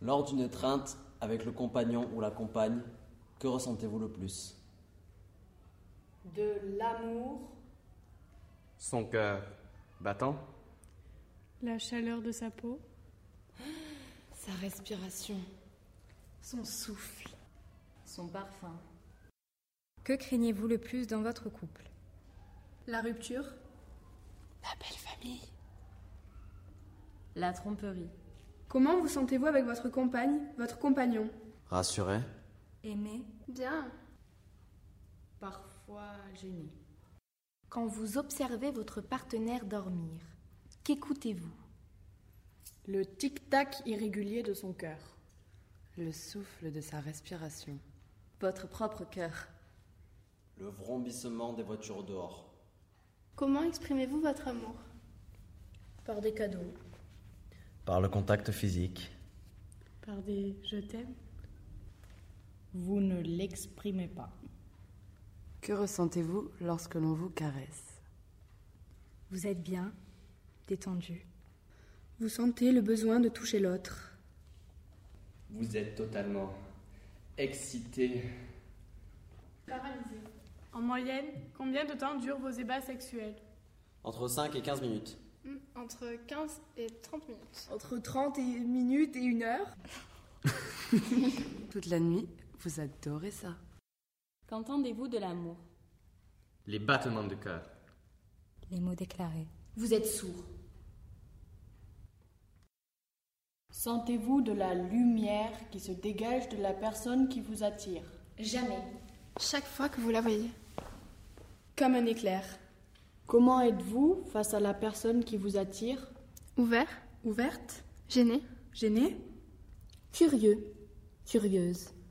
Lors d'une étreinte avec le compagnon ou la compagne, que ressentez-vous le plus? De l'amour. Son cœur battant. La chaleur de sa peau. Sa respiration. Son souffle. Son parfum. Que craignez-vous le plus dans votre couple? La rupture. La belle famille. La tromperie. Comment vous sentez-vous avec votre compagne, votre compagnon? Rassuré? Aimé? Bien. Parfois gêné. Quand vous observez votre partenaire dormir, qu'écoutez-vous? Le tic-tac irrégulier de son cœur. Le souffle de sa respiration. Votre propre cœur. Le vrombissement des voitures dehors. Comment exprimez-vous votre amour? Par des cadeaux. Par le contact physique. Par des je t'aime. Vous ne l'exprimez pas. Que ressentez-vous lorsque l'on vous caresse? Vous êtes bien, détendu. Vous sentez le besoin de toucher l'autre. Vous êtes totalement excité. Paralysé. En moyenne, combien de temps durent vos ébats sexuels? Entre 5 et 15 minutes. Entre 15 et 30 minutes. Entre 30 minutes et 1 heure. Toute la nuit, vous adorez ça. Qu'entendez-vous de l'amour? Les battements de cœur. Les mots déclarés. Vous êtes sourd. Sentez-vous de la lumière qui se dégage de la personne qui vous attire? Jamais. Chaque fois que vous la voyez. Comme un éclair. Comment êtes-vous face à la personne qui vous attire? Ouvert. Ouverte. Gêné. Gênée. Curieux. Curieuse.